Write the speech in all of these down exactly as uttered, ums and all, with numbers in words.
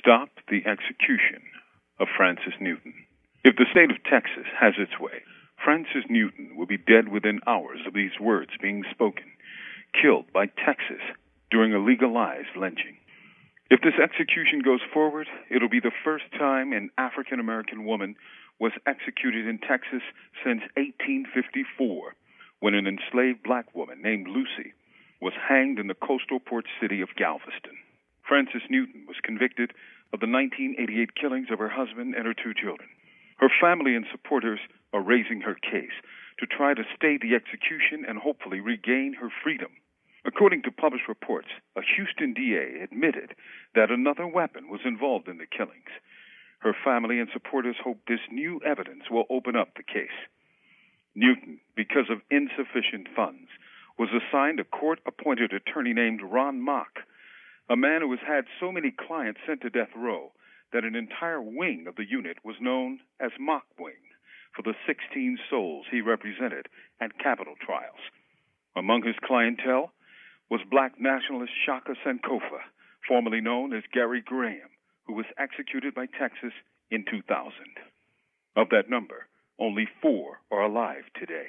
stop the execution of Frances Newton. If the state of Texas has its way, Frances Newton will be dead within hours of these words being spoken, killed by Texas during a legalized lynching. If this execution goes forward, it'll be the first time an African-American woman was executed in Texas since eighteen fifty-four, when an enslaved black woman named Lucy was hanged in the coastal port city of Galveston. Frances Newton was convicted of the nineteen eighty-eight killings of her husband and her two children. Her family and supporters are raising her case to try to stay the execution and hopefully regain her freedom. According to published reports, a Houston D A admitted that another weapon was involved in the killings. Her family and supporters hope this new evidence will open up the case. Newton, because of insufficient funds, was assigned a court-appointed attorney named Ron Mock, a man who has had so many clients sent to death row that an entire wing of the unit was known as Mock Wing for the sixteen souls he represented at capital trials. Among his clientele was black nationalist Shaka Sankofa, formerly known as Gary Graham, who was executed by Texas in two thousand. Of that number, only four are alive today.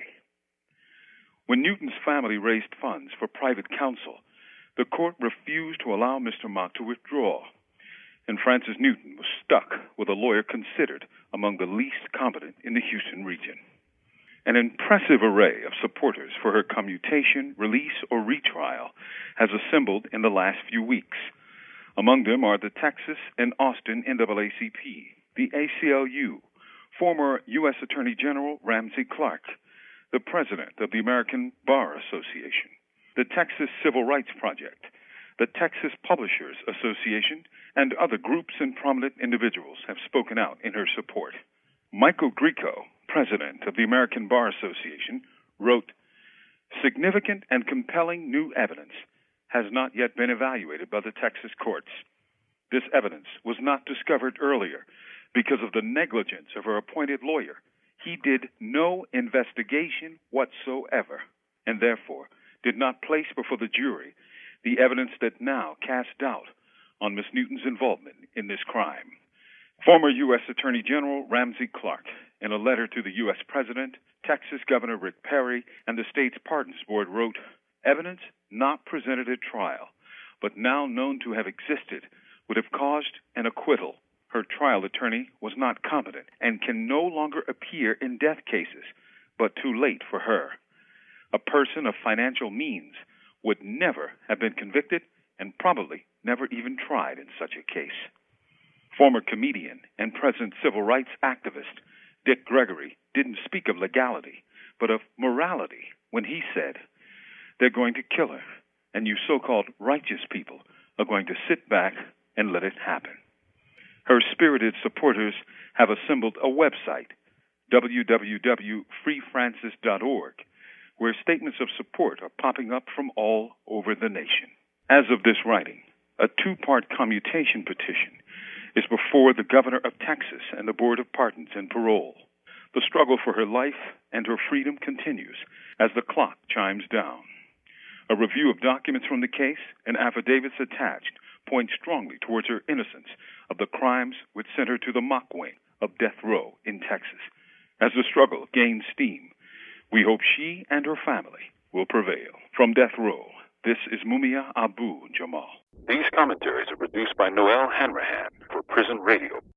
When Newton's family raised funds for private counsel, the court refused to allow Mister Mock to withdraw, and Frances Newton was stuck with a lawyer considered among the least competent in the Houston region. An impressive array of supporters for her commutation, release, or retrial has assembled in the last few weeks. Among them are the Texas and Austin N double A C P, the A C L U, former U S Attorney General Ramsey Clark, the president of the American Bar Association, the Texas Civil Rights Project, the Texas Publishers Association, and other groups and prominent individuals have spoken out in her support. Michael Grieco, president of the American Bar Association, wrote, "Significant and compelling new evidence has not yet been evaluated by the Texas courts. This evidence was not discovered earlier because of the negligence of her appointed lawyer. He did no investigation whatsoever, and therefore did not place before the jury the evidence that now casts doubt on Miss Newton's involvement in this crime." Former U S Attorney General Ramsey Clark, in a letter to the U S President, Texas Governor Rick Perry, and the state's Pardons Board, wrote, "Evidence not presented at trial, but now known to have existed, would have caused an acquittal. Her trial attorney was not competent and can no longer appear in death cases, but too late for her. A person of financial means would never have been convicted and probably never even tried in such a case." Former comedian and present civil rights activist Dick Gregory didn't speak of legality, but of morality when he said, "They're going to kill her, and you so-called righteous people are going to sit back and let it happen." Her spirited supporters have assembled a website, w w w dot free frances dot org, where statements of support are popping up from all over the nation. As of this writing, a two-part commutation petition is before the governor of Texas and the Board of Pardons and Parole. The struggle for her life and her freedom continues as the clock chimes down. A review of documents from the case and affidavits attached point strongly towards her innocence of the crimes which sent her to the Mock Wing of death row in Texas. As the struggle gains steam, we hope she and her family will prevail. From death row, this is Mumia Abu Jamal. These commentaries are produced by Noel Hanrahan for Prison Radio.